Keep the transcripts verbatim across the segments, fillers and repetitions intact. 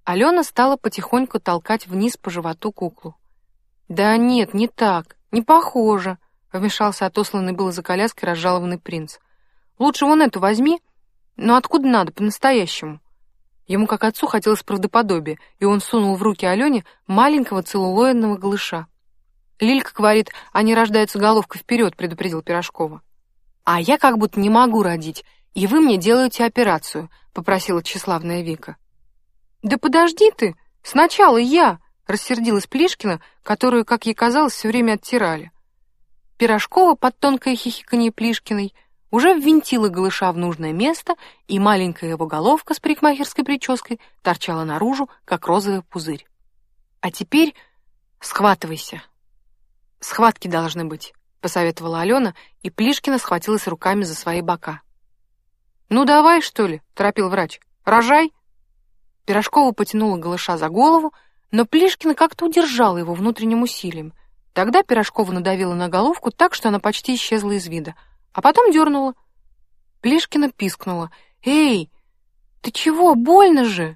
Алена стала потихоньку толкать вниз по животу куклу. «Да нет, не так, не похоже», — вмешался отосланный было за коляской разжалованный принц. «Лучше вон эту возьми, но откуда надо, по-настоящему?» Ему, как отцу, хотелось правдоподобия, и он сунул в руки Алене маленького целлулоидного голыша. «Лилька говорит, они рождаются головкой вперед», — предупредил Пирожкова. «А я как будто не могу родить, и вы мне делаете операцию», — попросила тщеславная Вика. «Да подожди ты, сначала я», — рассердилась Плишкина, которую, как ей казалось, все время оттирали. Пирожкова под тонкое хихиканье Плишкиной уже ввинтила голыша в нужное место, и маленькая его головка с парикмахерской прической торчала наружу, как розовый пузырь. «А теперь схватывайся». «Схватки должны быть», — посоветовала Алена, и Плишкина схватилась руками за свои бока. «Ну давай, что ли», — торопил врач, — «рожай». Пирожкова потянула голыша за голову, но Плишкина как-то удержала его внутренним усилием. Тогда Пирожкова надавила на головку так, что она почти исчезла из вида, а потом дернула. Плишкина пискнула. «Эй, ты чего, больно же?»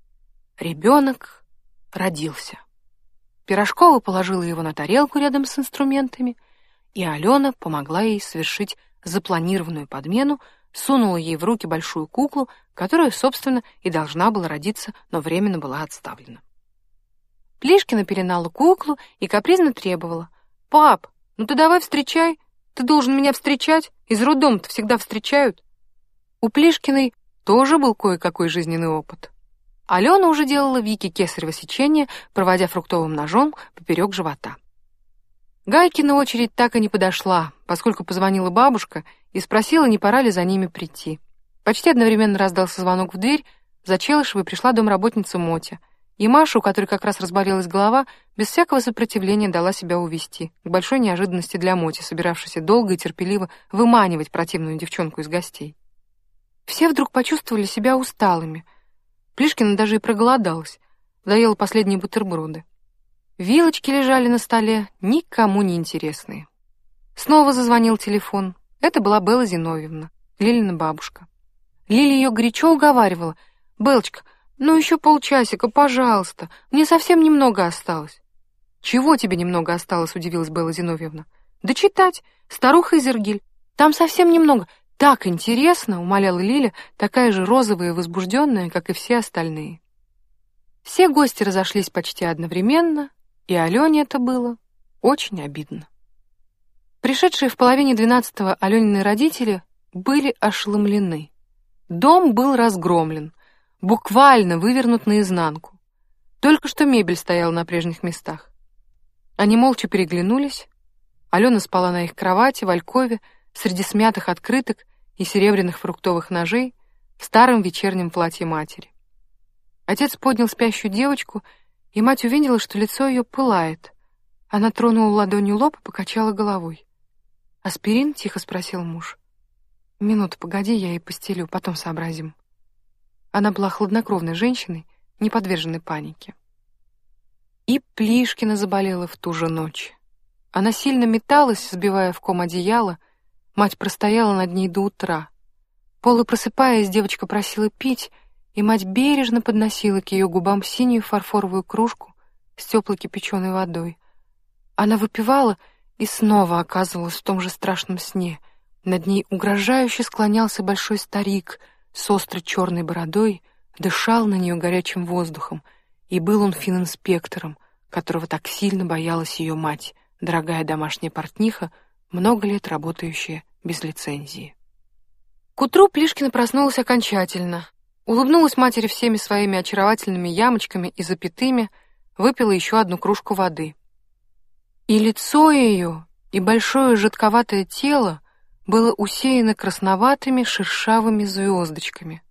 Ребенок родился. Пирожкова положила его на тарелку рядом с инструментами, и Алена помогла ей совершить запланированную подмену, сунула ей в руки большую куклу, которая, собственно, и должна была родиться, но временно была отставлена. Плишкина пеленала куклу и капризно требовала. «Пап, ну ты давай встречай, ты должен меня встречать, из роддома-то всегда встречают». У Плишкиной тоже был кое-какой жизненный опыт. Алена уже делала Вике кесарево сечение, проводя фруктовым ножом поперек живота. Гайкина очередь так и не подошла, поскольку позвонила бабушка и спросила, не пора ли за ними прийти. Почти одновременно раздался звонок в дверь, за Челышевой пришла домработница Мотя, и Маша, у которой как раз разболелась голова, без всякого сопротивления дала себя увести, к большой неожиданности для Моти, собиравшейся долго и терпеливо выманивать противную девчонку из гостей. Все вдруг почувствовали себя усталыми. Плишкина даже и проголодалась, доела последние бутерброды. Вилочки лежали на столе, никому не интересные. Снова зазвонил телефон. Это была Белла Зиновьевна, Лилина бабушка. Лиля ее горячо уговаривала. «Белочка, ну еще полчасика, пожалуйста, мне совсем немного осталось». «Чего тебе немного осталось?» — удивилась Белла Зиновьевна. «Да читать, старуха Изергиль. Там совсем немного. Так интересно!» — умоляла Лиля, такая же розовая и возбужденная, как и все остальные. Все гости разошлись почти одновременно, и Алене это было очень обидно. Пришедшие в половине двенадцатого Аленины родители были ошеломлены. Дом был разгромлен, буквально вывернут наизнанку. Только что мебель стояла на прежних местах. Они молча переглянулись. Алена спала на их кровати в алькове среди смятых открыток и серебряных фруктовых ножей в старом вечернем платье матери. Отец поднял спящую девочку, и мать увидела, что лицо ее пылает. Она тронула ладонью лоб и покачала головой. «Аспирин?» — тихо спросил муж. «Минуту, погоди, я ей постелю, потом сообразим». Она была хладнокровной женщиной, не подверженной панике. И Плишкина заболела в ту же ночь. Она сильно металась, сбивая в ком одеяло. Мать простояла над ней до утра. Полупросыпаясь, девочка просила пить, и мать бережно подносила к ее губам синюю фарфоровую кружку с теплой кипяченой водой. Она выпивала и снова оказывалась в том же страшном сне. Над ней угрожающе склонялся большой старик с острой черной бородой, дышал на нее горячим воздухом, и был он фининспектором, которого так сильно боялась ее мать, дорогая домашняя портниха, много лет работающая без лицензии. К утру Плишкина проснулась окончательно, улыбнулась матери всеми своими очаровательными ямочками и запятыми, выпила еще одну кружку воды. И лицо ее, и большое жидковатое тело было усеяно красноватыми шершавыми звездочками.